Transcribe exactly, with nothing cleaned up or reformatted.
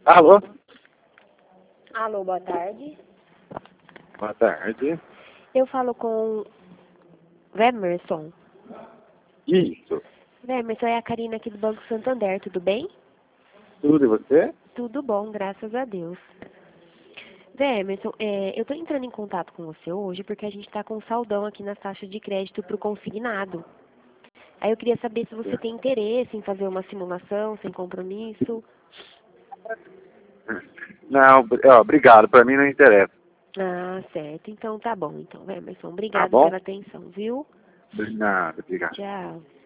Alô? Alô, boa tarde. Boa tarde. Eu falo com Vemerson. Isso. Vemerson, é a Karina aqui do Banco Santander, tudo bem? Tudo e você? Tudo bom, graças a Deus. Vemerson, é, eu estou entrando em contato com você hoje porque a gente está com um saldão aqui na taxa de crédito para o consignado. Aí eu queria saber se você tem interesse em fazer uma simulação sem compromisso. Não, ó, obrigado. Pra mim não interessa. Ah, certo. Então tá bom. Então, Vemerson, Tá obrigado bom? pela atenção, viu? Nada, obrigado. Tchau.